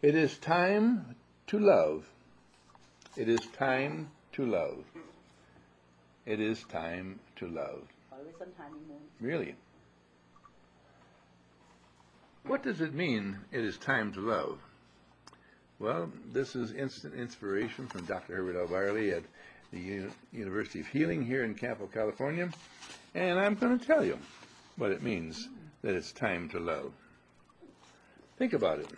It is time to love. It is time to love. It is time to love. Really? What does it mean, it is time to love? Well, this is instant inspiration from Dr. Herbert L. Barley at the University of Healing here in Campo, California. And I'm going to tell you what it means that it's time to love. Think about it.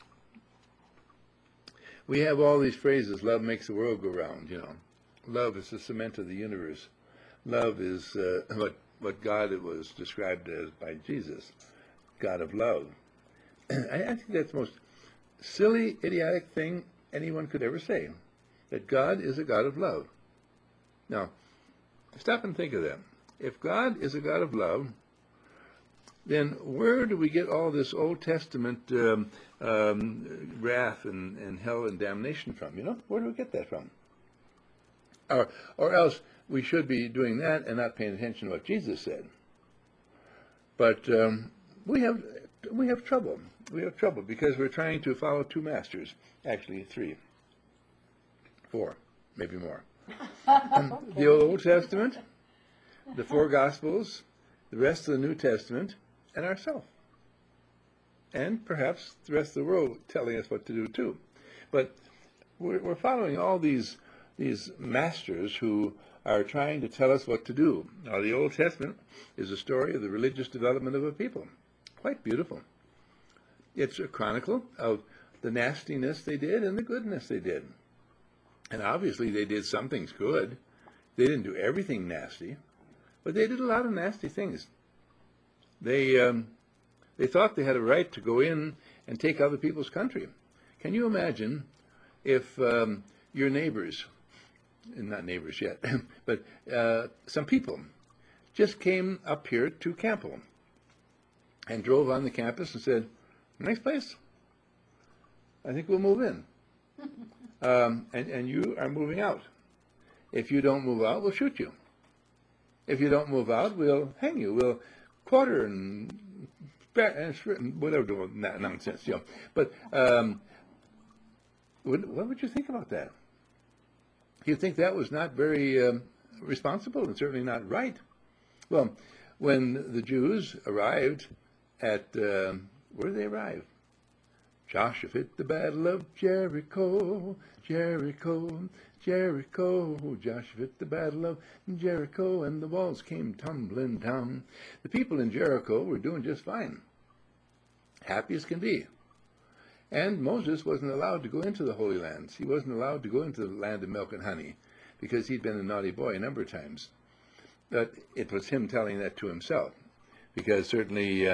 We have all these phrases, love makes the world go round, you know. Love is the cement of the universe. Love is what God was described as by Jesus, God of love. I think that's the most silly, idiotic thing anyone could ever say, that God is a God of love. Now, stop and think of that. If God is a God of love, then where do we get all this Old Testament wrath and hell and damnation from? You know, where do we get that from? Or else we should be doing that and not paying attention to what Jesus said. But we have trouble. We have trouble because we're trying to follow two masters, actually 3, 4, maybe more. The Old Testament, the 4 Gospels, the rest of the New Testament, and ourselves. And perhaps the rest of the world telling us what to do too. But we're following all these masters who are trying to tell us what to do. Now, the Old Testament is a story of the religious development of a people. Quite beautiful. It's a chronicle of the nastiness they did and the goodness they did. And obviously they did some things good. They didn't do everything nasty, but they did a lot of nasty things. They thought they had a right to go in and take other people's country. Can you imagine if your neighbors, not neighbors yet, but some people just came up here to Campo and drove on the campus and said, nice place. I think we'll move in. And you are moving out. If you don't move out, we'll shoot you. If you don't move out, we'll hang you. We'll quarter and whatever nonsense, you know. But what would you think about that? You think that was not very responsible and certainly not right? Well, when the Jews arrived at, where did they arrive? Joshua fit the battle of Jericho, Jericho, Jericho. Joshua fit the battle of Jericho, and the walls came tumbling down. The people in Jericho were doing just fine, happy as can be. And Moses wasn't allowed to go into the Holy Lands. He wasn't allowed to go into the land of milk and honey because he'd been a naughty boy a number of times. But it was him telling that to himself, because certainly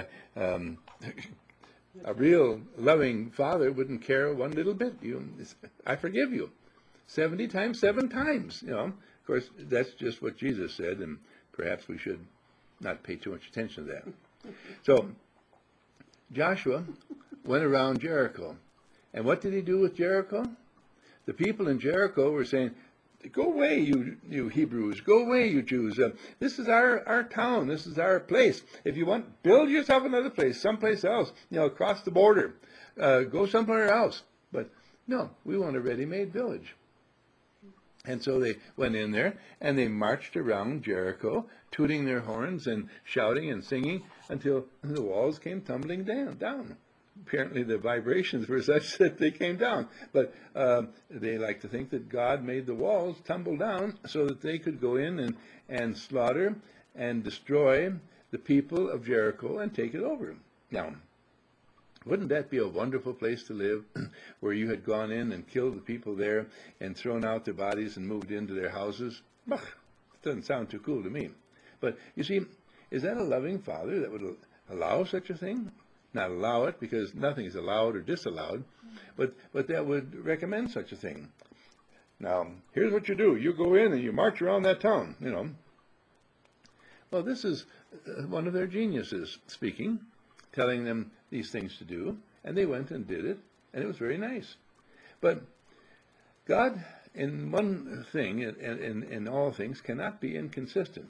a real loving father wouldn't care one little bit. I forgive you 70 times, 7 times. You know, of course, that's just what Jesus said, and perhaps we should not pay too much attention to that. So Joshua went around Jericho, and what did he do with Jericho? The people in Jericho were saying, "Go away, you Hebrews. Go away, you Jews. This is our town. This is our place. If you want, build yourself another place, someplace else. You know, across the border. Go somewhere else." But no, we want a ready-made village. And so they went in there and they marched around Jericho, tooting their horns and shouting and singing until the walls came tumbling down. Apparently the vibrations were such that they came down. But they like to think that God made the walls tumble down so that they could go in and slaughter and destroy the people of Jericho and take it over. Now, wouldn't that be a wonderful place to live, where you had gone in and killed the people there and thrown out their bodies and moved into their houses? Bah, it doesn't sound too cool to me. But you see, is that a loving father that would allow such a thing? Not allow it, because nothing is allowed or disallowed, but that would recommend such a thing. Now, here's what you do. You go in and you march around that town, you know. Well, this is one of their geniuses speaking, telling them these things to do, and they went and did it, and it was very nice. But God, in one thing, in all things, cannot be inconsistent.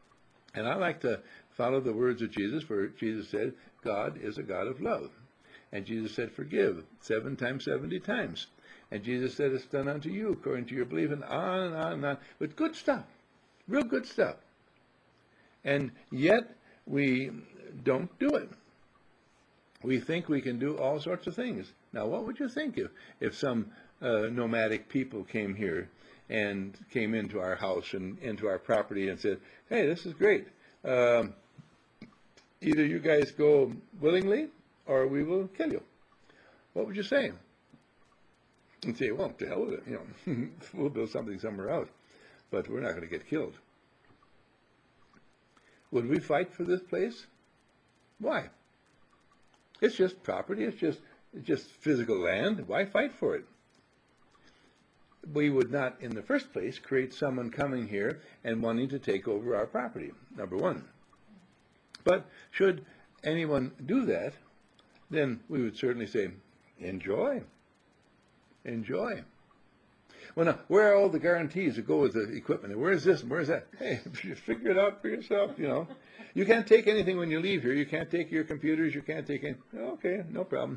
And I like to follow the words of Jesus, where Jesus said, God is a God of love. And Jesus said, forgive 7 times, 70 times. And Jesus said, it's done unto you according to your belief, and on and on and on. But good stuff, real good stuff. And yet we don't do it. We think we can do all sorts of things. Now, what would you think if some nomadic people came here and came into our house and into our property and said, hey, this is great. Either you guys go willingly or we will kill you. What would you say? And say, well, to hell with it. We'll build something somewhere else, but we're not going to get killed. Would we fight for this place? Why? It's just property. It's just physical land. Why fight for it? We would not, in the first place, create someone coming here and wanting to take over our property, number one. But should anyone do that, then we would certainly say, enjoy. Enjoy. Well, now, where are all the guarantees that go with the equipment? Where is this and where is that? Hey, you figure it out for yourself, You can't take anything when you leave here. You can't take your computers. You can't take any. Okay, no problem.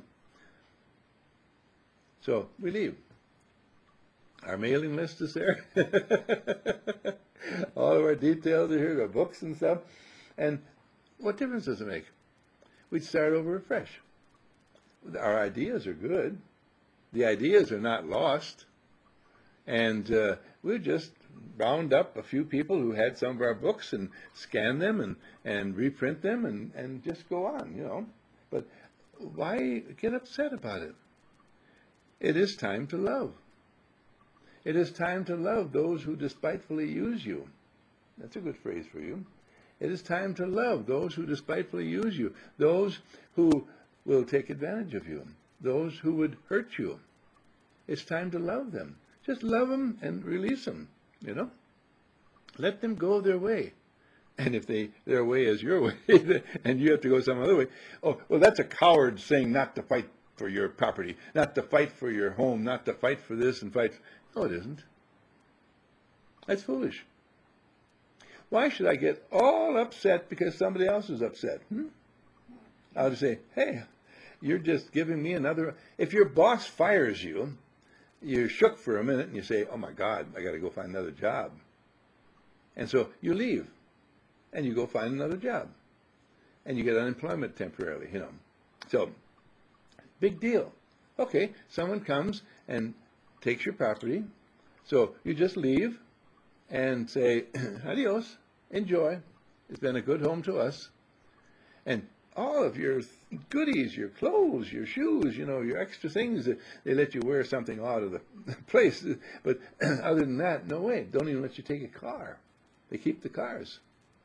So we leave. Our mailing list is there. All of our details are here, our books and stuff. And what difference does it make? We'd start over afresh. Our ideas are good. The ideas are not lost. And we just round up a few people who had some of our books and scan them and reprint them and just go on, But why get upset about it? It is time to love. It is time to love those who despitefully use you. That's a good phrase for you. It is time to love those who despitefully use you, those who will take advantage of you, those who would hurt you. It's time to love them. Just love them and release them, Let them go their way. And if their way is your way, and you have to go some other way, oh, well, that's a coward saying not to fight for your property, not to fight for your home, not to fight for this and fight. No, it isn't. That's foolish. Why should I get all upset because somebody else is upset? I'll just say, hey, you're just giving me another. If your boss fires you, you're shook for a minute and you say, oh my God, I got to go find another job. And so you leave and you go find another job and you get unemployment temporarily, So, big deal. Okay, someone comes and takes your property. So you just leave and say, adios, enjoy. It's been a good home to us. And all of your goodies, your clothes, your shoes, your extra things, they let you wear something out of the place. But other than that, no way. Don't even let you take a car. They keep the cars.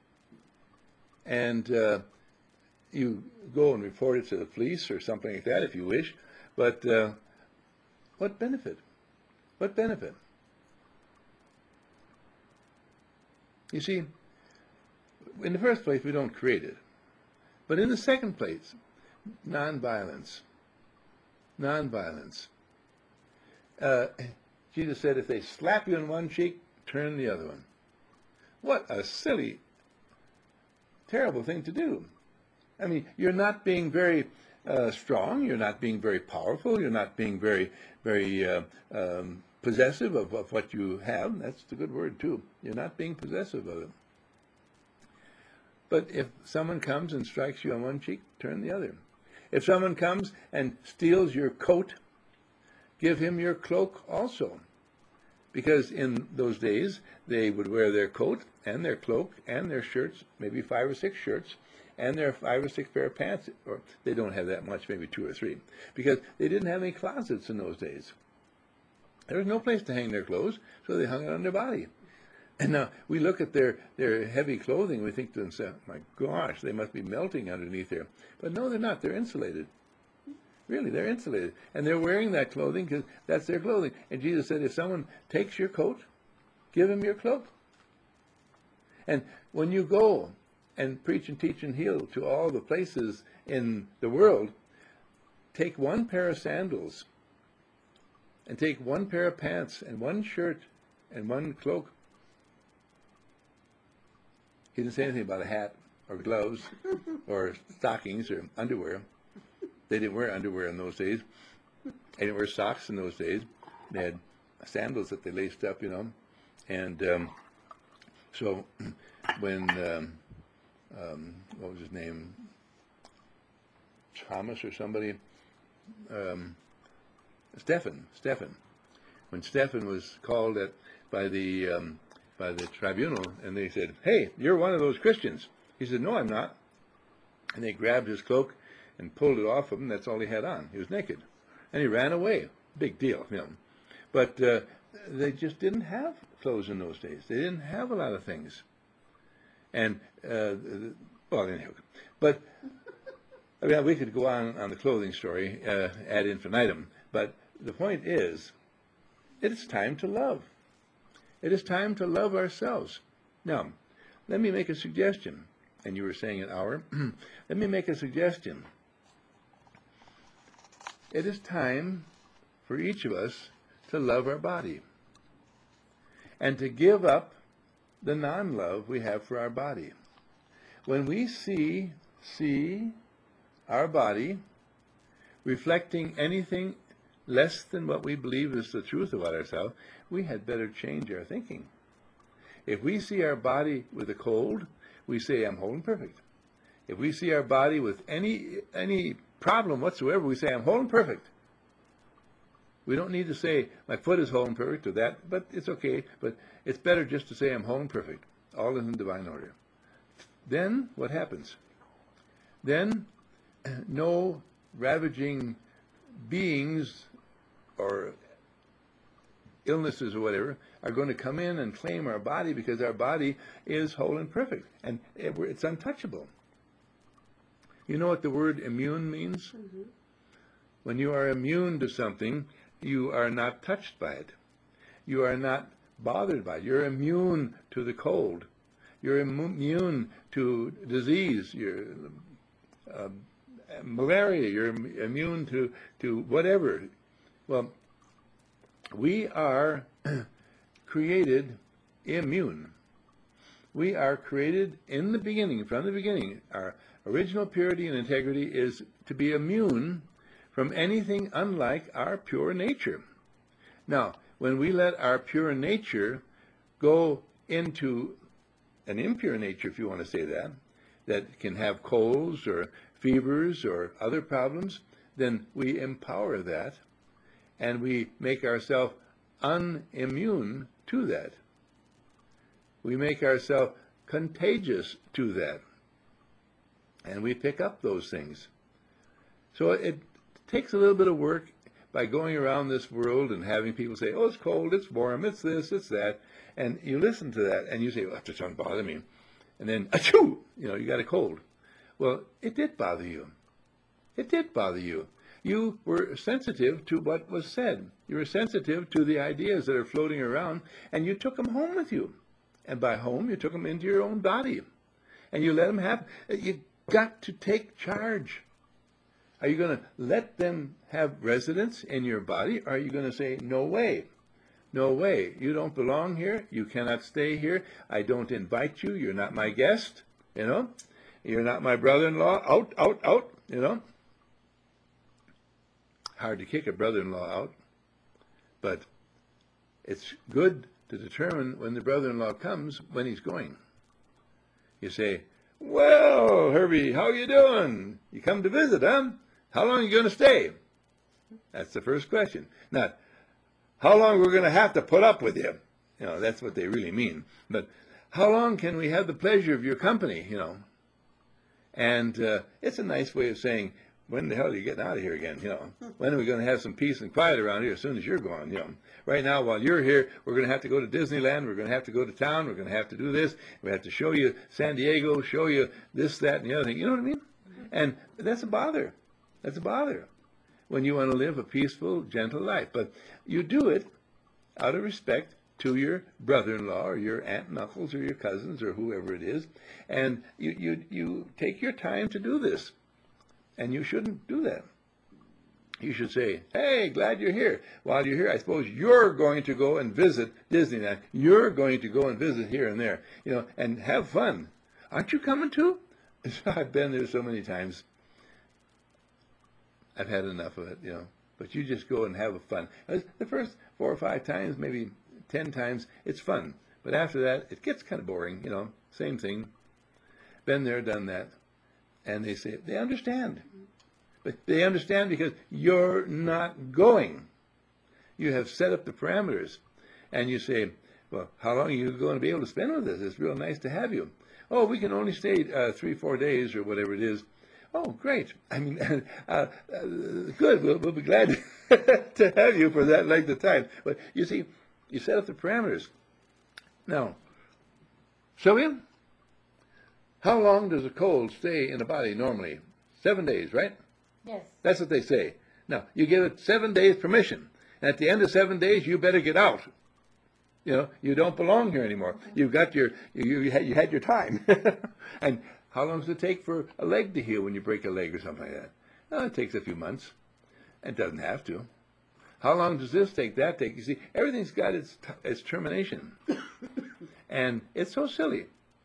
And you go and report it to the police or something like that if you wish. But what benefit? What benefit? You see, in the first place, we don't create it. But in the second place, nonviolence. Nonviolence. Jesus said, if they slap you on one cheek, turn the other one. What a silly, terrible thing to do. I mean, you're not being very strong. You're not being very powerful. You're not being very, very possessive of what you have. That's the good word, too. You're not being possessive of it. But if someone comes and strikes you on one cheek, turn the other. If someone comes and steals your coat, give him your cloak also. Because in those days, they would wear their coat and their cloak and their shirts, maybe 5 or 6 shirts, and their 5 or 6 pair of pants, or they don't have that much, maybe 2 or 3, because they didn't have any closets in those days. There was no place to hang their clothes, so they hung it on their body. And now we look at their heavy clothing, we think to ourselves, my gosh, they must be melting underneath there. But no, they're not. They're insulated. Really, they're insulated. And they're wearing that clothing because that's their clothing. And Jesus said, if someone takes your coat, give him your cloak. And when you go and preach and teach and heal to all the places in the world, take one pair of sandals and take one pair of pants and one shirt and one cloak. He didn't say anything about a hat or gloves or stockings or underwear. They didn't wear underwear in those days. They didn't wear socks in those days. They had sandals that they laced up, And so when, what was his name? Thomas or somebody? Stephen. When Stephen was called by the tribunal, and they said, "Hey, you're one of those Christians." He said, "No, I'm not." And they grabbed his cloak and pulled it off of him. That's all he had on. He was naked. And he ran away. Big deal, But they just didn't have clothes in those days. They didn't have a lot of things. And, well, anyhow. But, I mean, we could go on the clothing story ad infinitum. But the point is, it is time to love. It is time to love ourselves. Now, let me make a suggestion. And you were saying an hour. Let me make a suggestion. It is time for each of us to love our body and to give up the non-love we have for our body. When we see our body reflecting anything less than what we believe is the truth about ourselves, we had better change our thinking. If we see our body with a cold, we say, "I'm whole and perfect." If we see our body with any problem whatsoever, we say, "I'm whole and perfect." We don't need to say, "My foot is whole and perfect," or that, but it's okay. But it's better just to say, "I'm whole and perfect." All is in divine order. Then what happens? Then no ravaging beings or illnesses or whatever are going to come in and claim our body, because our body is whole and perfect, and it's untouchable. You know what the word immune means? Mm-hmm. When you are immune to something, you are not touched by it. You are not bothered by it. You're immune to the cold. You're immune to disease. You're malaria. You're immune to whatever. Well, we are created immune. We are created in the beginning, from the beginning. Our original purity and integrity is to be immune from anything unlike our pure nature. Now, when we let our pure nature go into an impure nature, if you want to say that can have colds or fevers or other problems, then we empower that, and we make ourselves unimmune to that. We make ourselves contagious to that. And we pick up those things. So it takes a little bit of work by going around this world and having people say, "Oh, it's cold, it's warm, it's this, it's that." And you listen to that and you say, "Well, that doesn't bother me." And then, achoo, you got a cold. Well, it did bother you. It did bother you. You were sensitive to what was said. You were sensitive to the ideas that are floating around, and you took them home with you. And by home, you took them into your own body. And you let them have, you got to take charge. Are you going to let them have residence in your body, or are you going to say, "No way, no way, you don't belong here, you cannot stay here, I don't invite you, you're not my guest, you're not my brother-in-law, out, out, out," Hard to kick a brother-in-law out, but it's good to determine when the brother-in-law comes, when he's going. You say, "Well, Herbie, how you doing? You come to visit, huh? How long are you going to stay?" That's the first question. Not, "How long we're going to have to put up with you?" That's what they really mean. But how long can we have the pleasure of your company, And it's a nice way of saying, when the hell are you getting out of here again? When are we going to have some peace and quiet around here as soon as you're gone? Right now, while you're here, we're going to have to go to Disneyland. We're going to have to go to town. We're going to have to do this. We have to show you San Diego, show you this, that, and the other thing. You know what I mean? And that's a bother. That's a bother when you want to live a peaceful, gentle life. But you do it out of respect to your brother-in-law or your aunt and uncles or your cousins or whoever it is. And you take your time to do this. And you shouldn't do that. You should say, "Hey, glad you're here. While you're here, I suppose you're going to go and visit Disneyland. You're going to go and visit here and there, and have fun. Aren't you coming too?" I've been there so many times. I've had enough of it, you know. But you just go and have a fun. The first 4 or 5 times, maybe 10 times, it's fun. But after that, it gets kind of boring, you know. Same thing. Been there, done that. And they say, they understand. But they understand because you're not going. You have set up the parameters. And you say, well, how long are you going to be able to spend with us? It's real nice to have you. Oh, we can only stay 3-4 days or whatever it is. Oh, great. I mean, good. We'll be glad to have you for that length of time. But you see, you set up the parameters. Now, Sylvia, how long does a cold stay in the body normally? 7 days, right? Yes. That's what they say. Now, you give it 7 days permission. And at the end of 7 days, you better get out. You know, you don't belong here anymore. You've got you had your time. And how long does it take for a leg to heal when you break a leg or something like that? Well, it takes a few months. It doesn't have to. How long does this take, that take? You see, everything's got its termination. And it's so silly.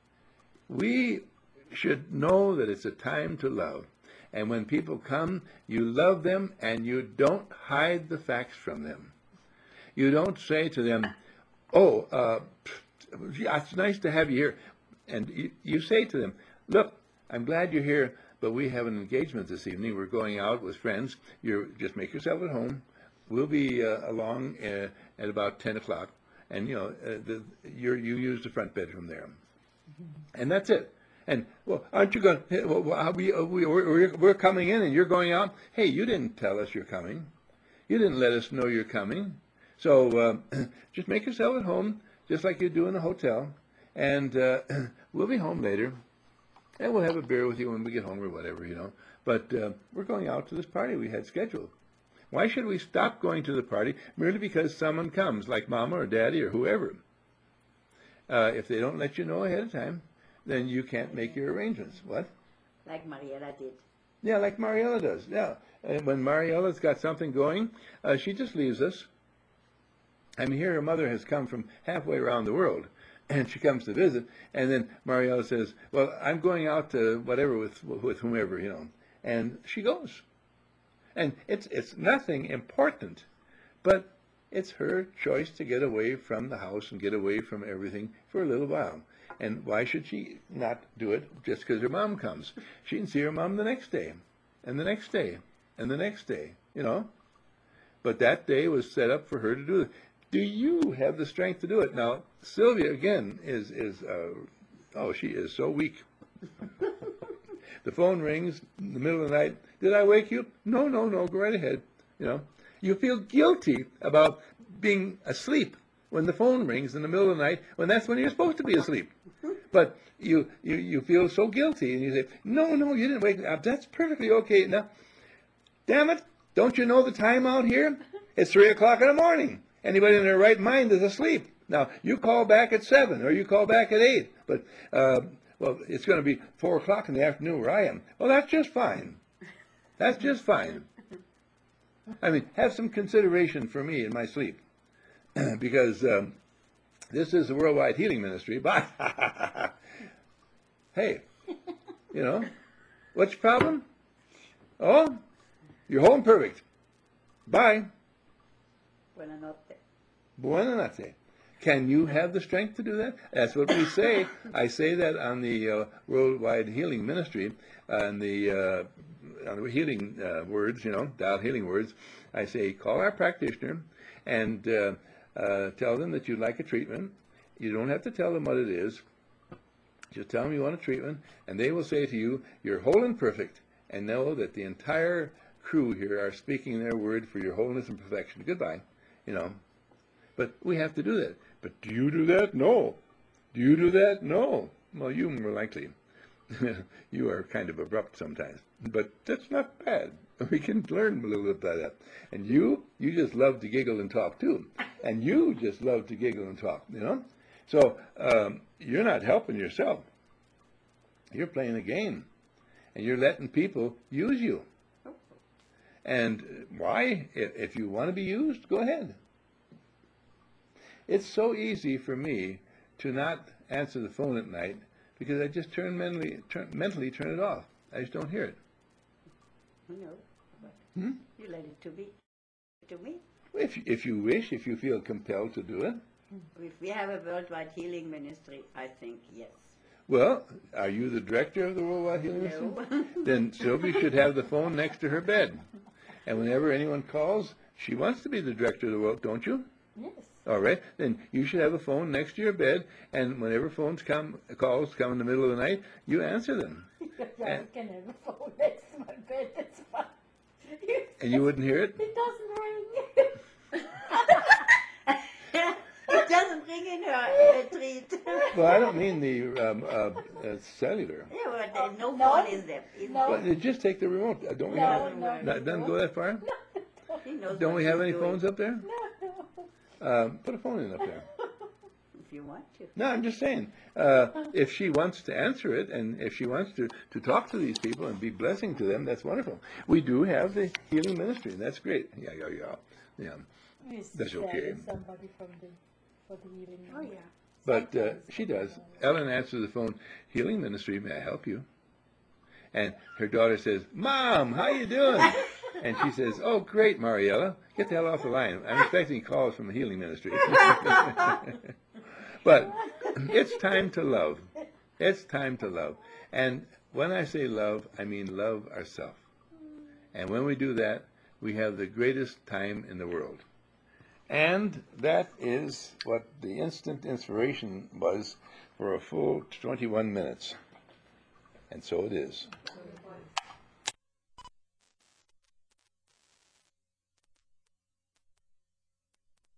We should know that it's a time to love. And when people come, you love them and you don't hide the facts from them. You don't say to them, oh, it's nice to have you here. And you say to them, look, I'm glad you're here, but we have an engagement this evening. We're going out with friends. You just make yourself at home. We'll be along at about 10 o'clock. And, you know, you use the front bedroom there. And that's it. And, well, aren't you going to, well, we're coming in and you're going out. Hey, you didn't tell us you're coming. You didn't let us know you're coming. So just make yourself at home, just like you do in a hotel. And we'll be home later. And we'll have a beer with you when we get home or whatever, you know. But we're going out to this party we had scheduled. Why should we stop going to the party merely because someone comes, like Mama or Daddy or whoever? If they don't let you know ahead of time, then you can't make your arrangements. What? Like Mariella did. Yeah, like Mariella does. Yeah. And when Mariella's got something going, she just leaves us. I mean, here her mother has come from halfway around the world, and she comes to visit, and then Mariella says, well, I'm going out to whatever with whomever, you know. And she goes. And it's nothing important, but it's her choice to get away from the house and get away from everything for a little while. And why should she not do it just because her mom comes? She can see her mom the next day, and the next day, and the next day, you know. But that day was set up for her to do it. Do you have the strength to do it? Now, Sylvia, again, she is so weak. The phone rings in the middle of the night. Did I wake you? No, go right ahead. You know, you feel guilty about being asleep when the phone rings in the middle of the night, when that's when you're supposed to be asleep. But you feel so guilty, and you say, no, you didn't wake me up. That's perfectly okay. Now, damn it, don't you know the time out here? It's 3 o'clock in the morning. Anybody in their right mind is asleep. Now, you call back at 7, or you call back at 8, but, well, it's going to be 4 o'clock in the afternoon where I am. Well, that's just fine. That's just fine. I mean, have some consideration for me in my sleep, because this is the Worldwide Healing Ministry. But hey, you know, what's your problem? Oh, you're home perfect. Bye. Buenas noches. Buenas noches. Can you have the strength to do that? That's what we say. I say that on the Worldwide Healing Ministry, on the healing words, you know, dial healing words. I say, call our practitioner and tell them that you'd like a treatment. You don't have to tell them what it is. Just tell them you want a treatment, and they will say to you, you're whole and perfect, and know that the entire crew here are speaking their word for your wholeness and perfection. Goodbye, you know. But we have to do that. But do you do that? No. Do you do that? No. Well, you more likely. You are kind of abrupt sometimes. But that's not bad. We can learn a little bit about that. And you just love to giggle and talk too. And you just love to giggle and talk, you know. So you're not helping yourself. You're playing a game. And you're letting people use you. And why? If you want to be used, go ahead. It's so easy for me to not answer the phone at night because I just mentally turn it off. I just don't hear it. No. You let it to be. To me. If you wish, if you feel compelled to do it. If we have a worldwide healing ministry, I think yes. Well, are you the director of the Worldwide Healing Ministry? No. Then Sylvie should have the phone next to her bed. And whenever anyone calls, she wants to be the director of the world, don't you? Yes. All right. Then you should have a phone next to your bed, and whenever calls come in the middle of the night, you answer them. Yeah, I can have a phone next to my bed, that's fine. And you wouldn't hear it? It doesn't ring. It doesn't ring in her retreat. Well, I don't mean the cellular. Yeah, but there's no No. phone is there. No. Well, just take the remote. Don't we No, have no. it? Doesn't go that far? He knows Don't what we have he's any doing. phones up there? Put a phone in up there. If you want to. No, I'm just saying, if she wants to answer it, and if she wants to talk to these people and be blessing to them, that's wonderful. We do have the healing ministry, and that's great. Yeah. That's okay. Somebody for the healing. Oh yeah. But she does. Ellen answers the phone, healing ministry, may I help you? And her daughter says, Mom, how you doing? And she says, oh, great, Mariella. Get the hell off the line. I'm expecting calls from the healing ministry. But it's time to love. It's time to love. And when I say love, I mean love ourselves. And when we do that, we have the greatest time in the world. And that is what the instant inspiration was for a full 21 minutes. And so it is.